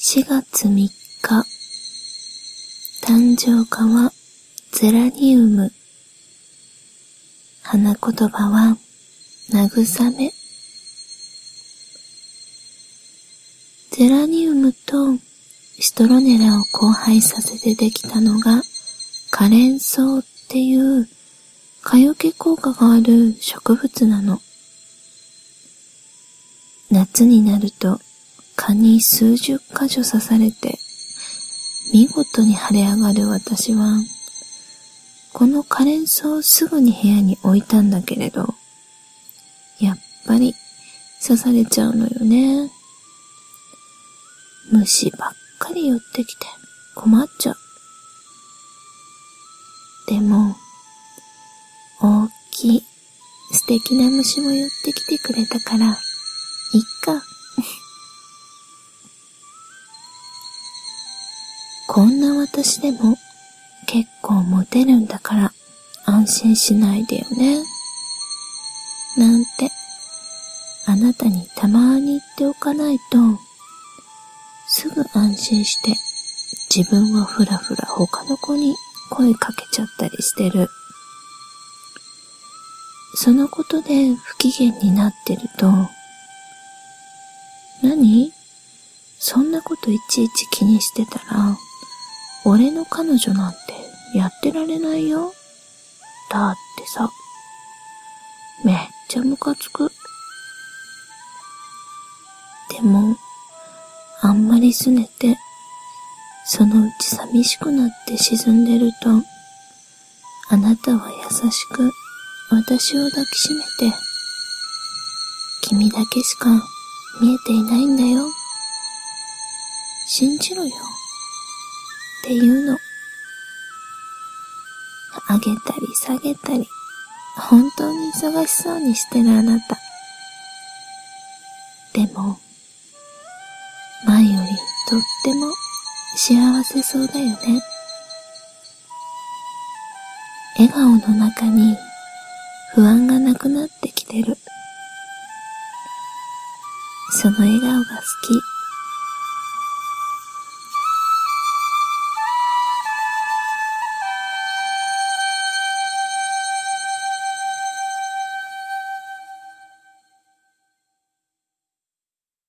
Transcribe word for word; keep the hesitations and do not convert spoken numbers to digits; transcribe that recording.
しがつみっか、誕生花はゼラニウム。花言葉は慰め。ゼラニウムとシトロネラを交配させてできたのがカレンソウっていう蚊よけ効果がある植物なの。夏になると蚊に数十箇所刺されて見事に腫れ上がる私は、このカレンソウをすぐに部屋に置いたんだけれど、やっぱり刺されちゃうのよね。虫ばっかり寄ってきて困っちゃう。でも、大きい素敵な虫も寄ってきてくれたから、いっか。こんな私でも結構モテるんだから安心しないでよね。なんて、あなたにたまに言っておかないと、すぐ安心して自分はふらふら他の子に声かけちゃったりしてる。そのことで不機嫌になってると、何？そんなこといちいち気にしてたら、俺の彼女なんてやってられないよ。だってさ、めっちゃムカつく。でも、あんまり拗ねて、そのうち寂しくなって沈んでると、あなたは優しく私を抱きしめて、君だけしか見えていないんだよ。信じろよ。っていうの。上げたり下げたり、本当に忙しそうにしてるあなた。でも、前よりとっても幸せそうだよね。笑顔の中に不安がなくなってきてる。その笑顔が好き。